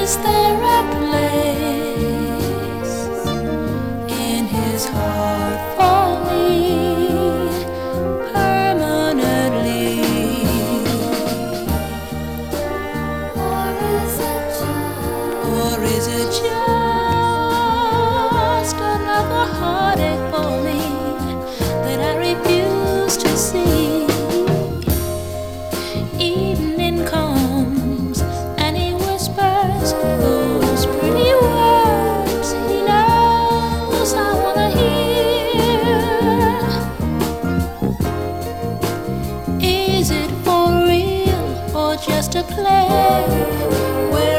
Is there a place in his heart for me permanently? Or is it just another heartache for me that I refuse to see? Evening comes and he whispers those pretty words he knows I wanna hear. Is it for real or just a play? Where